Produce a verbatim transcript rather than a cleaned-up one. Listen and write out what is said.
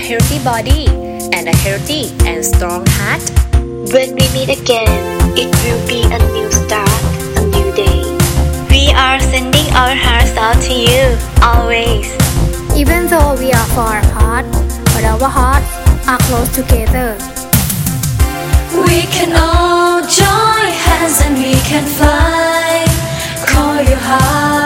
healthy body and a healthy and strong heart. When we meet again, it will be a new start, a new day. We are sending our hearts out to you, always. Even though we are far apart, but our hearts are close together. We can all join hands and we can fly. Call your heart.